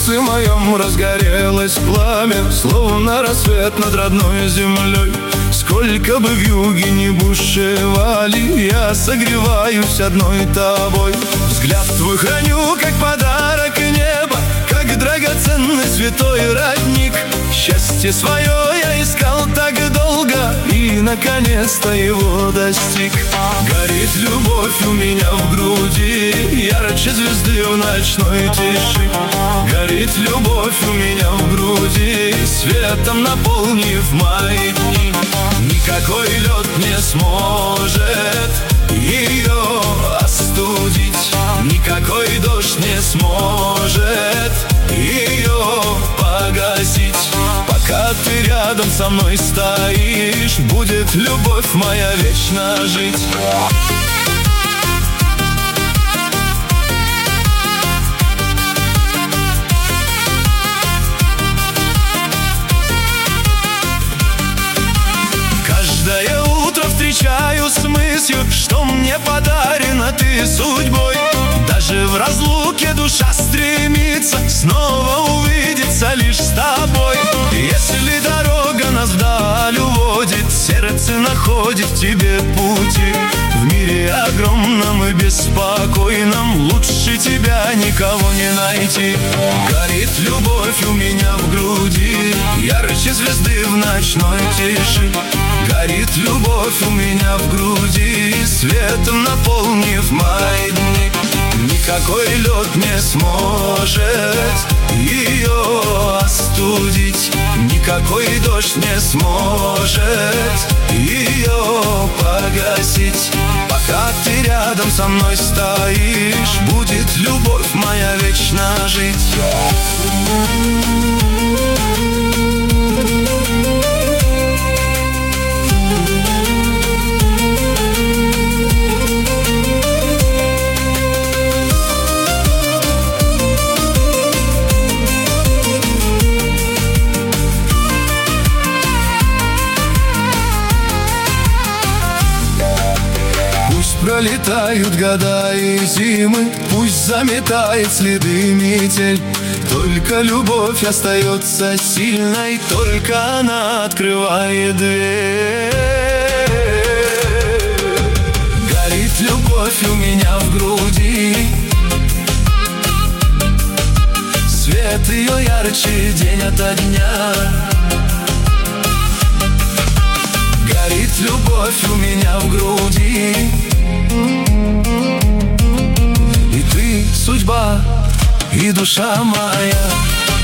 сердце моем разгорелось пламя, словно рассвет над родной землей. Сколько бы вьюги ни бушевали, я согреваюсь одной тобой. Взгляд твой храню, как подарок неба, как драгоценный святой родник. Счастье свое я искал так долго и наконец-то его достиг. Горит любовь у меня в груди, ярче звезды в ночной тиши. Горит любовь у меня в груди, светом наполнив мои дни. Никакой лед не сможет ее остудить, никакой дождь не сможет ее погасить. Пока ты рядом со мной стоишь, будет любовь моя вечно жить. Каждое утро встречаю с мыслью, что мне подарена ты судьбой. Даже в разлуке душа стремится снова увидеться лишь с тобой. Если дорога нас вдаль уводит, сердце находит в тебе пути. В мире огромном и беспокойном лучше тебя никого не найти. Горит любовь у меня в груди, ярче звезды в ночной тиши. Горит любовь у меня в груди, светом наполнив мои дни. Никакой лед не сможет ее остудить, никакой дождь не сможет ее погасить. Пока ты рядом со мной стоишь, будет любовь моя вечно жить. Пролетают года и зимы, пусть заметает следы метель. Только любовь остается сильной, только она открывает дверь. Горит любовь у меня в груди, свет ее ярче день ото дня. Горит любовь у меня в груди, и ты судьба, и душа моя.